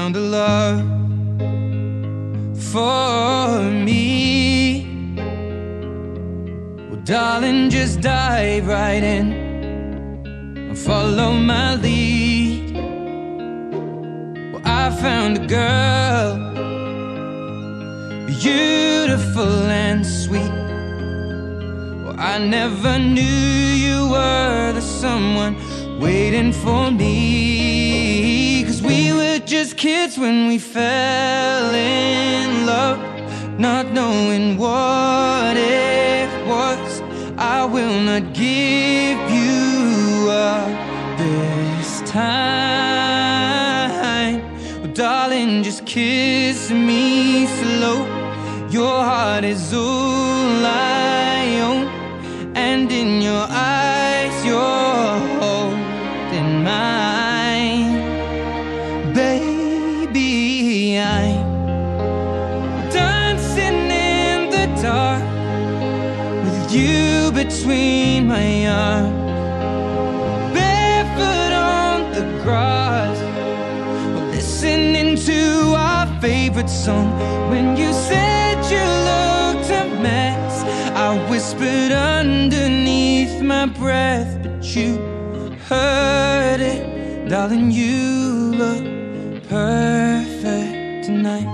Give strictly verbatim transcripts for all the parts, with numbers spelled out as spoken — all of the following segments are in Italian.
found a love for me. Well, darling, just dive right in and follow my lead. Well, I found a girl, beautiful and sweet. Well, I never knew you were the someone waiting for me. 'Cause we were just kids when we fell in love, not knowing what it was. I will not give you up this time. Oh, darling, just kiss me slow. Your heart is all I own, and in your eyes you're holding mine. Baby, I'm dancing in the dark with you between my arms, barefoot on the grass, listening to our favorite song. When you said you looked a mess, I whispered underneath my breath, but you heard it. Darling, you look perfect tonight.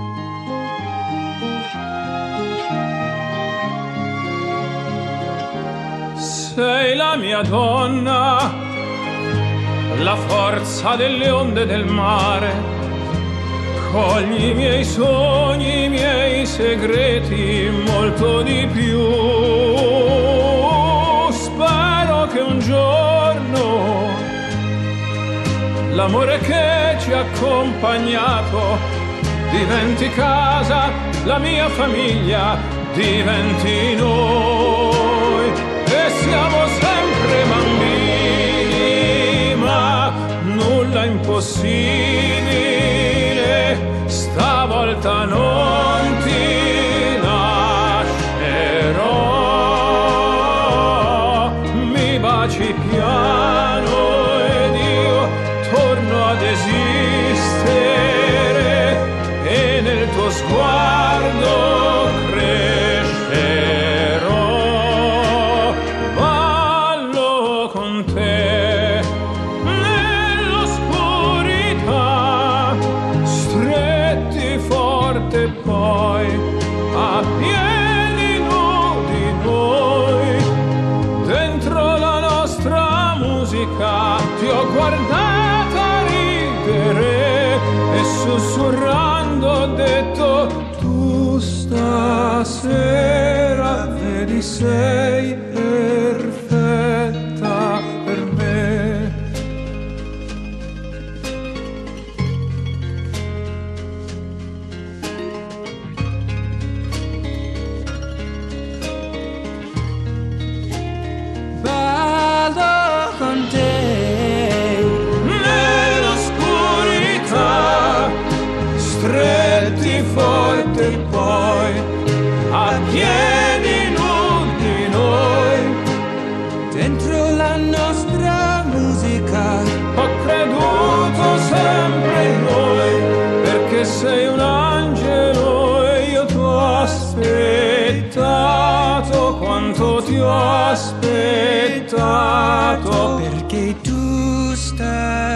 Sei la mia donna, la forza delle onde del mare. Cogli i miei sogni, i miei segreti, molto di più. Spero che un giorno l'amore che ci ha accompagnato diventi casa, la mia famiglia diventi noi. E siamo sempre bambini, ma nulla è impossibile. Stavolta non ti lascerò. Mi baci piano ed io torno ad esistere, e nel tuo sguardo crescerò. Ballo con te nell'oscurità, stretti forte poi a piedi nudi noi. Dentro la nostra musica ti ho guardata ridere e sussurrando ho detto: tu stasera vedi sei perfetta per me. Ballo con te Nell'oscurità, stretti forte poi a piedi nudi noi. dentro la nostra musica. Ho creduto sempre in noi, perché sei un angelo e io ti ho aspettato. Quanto ti ho aspettato, Perché tu stai